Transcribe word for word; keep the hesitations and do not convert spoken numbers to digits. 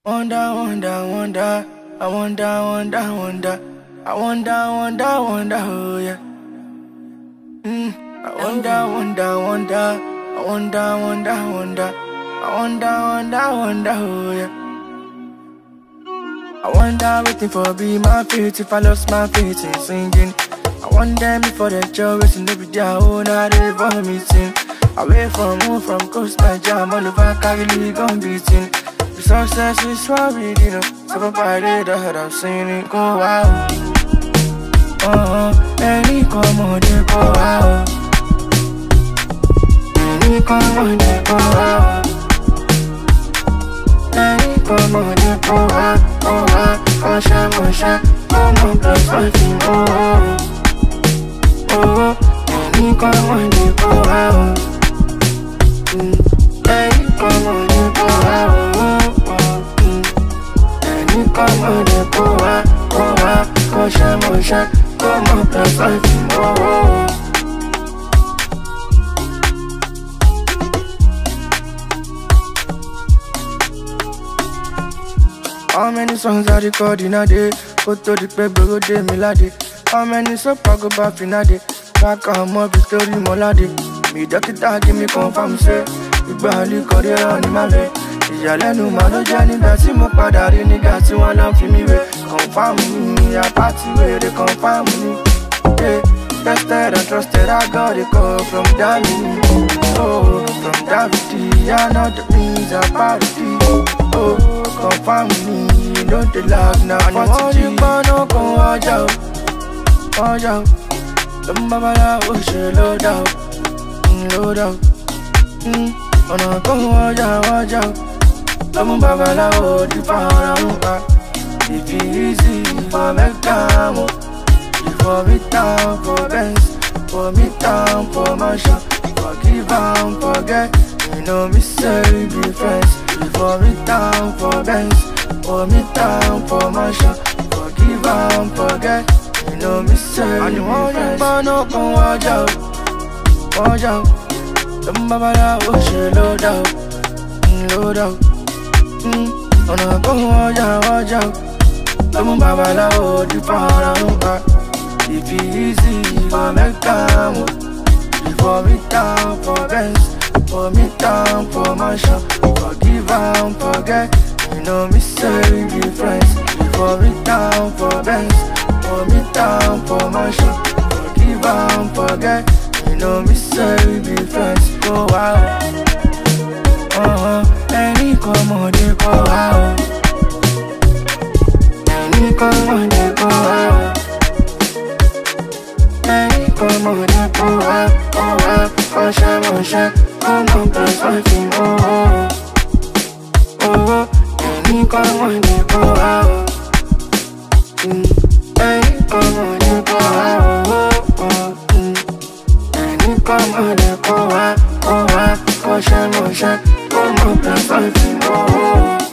Wonder, wonder, wonder. I wonder, wonder, wonder. I wonder, wonder, wonder, oh yeah. Mm. I wonder, wonder, wonder. I wonder, wonder, wonder. I wonder, wonder, wonder, oh yeah. I wonder waiting for be my feet if I lost my feet in singing. I wonder before the joy waiting to be their own I they for me sing. Away from home, from coast my jam all over Cali gon' beating. The success is what we did, you know. So I party that I'm singing go out. Oh, any come on they go out. Any come on they go out. Any come on they go out. Oh, ah, oh, shine, oh, shine. Come on, plus my thing, oh, oh. Oh, any come on they go out. Mm. Any come on they go out. Come on, go out, go out, go shine, go shine, come on, plus life, oh. How many songs I record in a day? Go to the paper, go day, me lady. How many songs I go back in a day? Back on my story, my lady. Me doctor give me confirm, say, you barely got it on in my way. Ìyàlẹ́nu mà ló jẹ́ nígbà tí mo padà rí nígbà tí wọ́n lọ fi mí wé. Confirm mi, apáti wèrè confirm mi. Yeah, tested and trusted, I got it call from Danny. Oh, from Davide, I know the things are party. Oh, confirm me, you know the love now. And you want you no go watch out, watch out. Don't baba la oh she load out, load out. Hmm, wanna go watch out, watch out. I'm babalawo di faramuka. If it easy for me come, for me down for Benz, for me down for Masha, forgive and forget. You know me say we be friends. For me down for Benz, for me down for Masha, forgive and forget. You know me say we be friends. And no come watch out, watch out. Them babalawo she load out, load out. Mm, on a go watch out, watch out. Come babalawo di faramuka. If it easy for me come, for me down for Benz, for me down for Masha, forgive and forget. You know me say we be friends. For me down for Benz, for me down for Masha, forgive and forget. You know me say we be friends. Go out. Uh-huh. Any come on they go out. Any come on they go out. Any come on they go out. Go out, go shine, go shine. Come on, plus my thing, oh, oh. Oh, any come on they go out. Mm. Any come on they go out. Oh, oh. Mm. Any come on they go out. Go out, go shine, go shine. Come on, plus my thing, oh.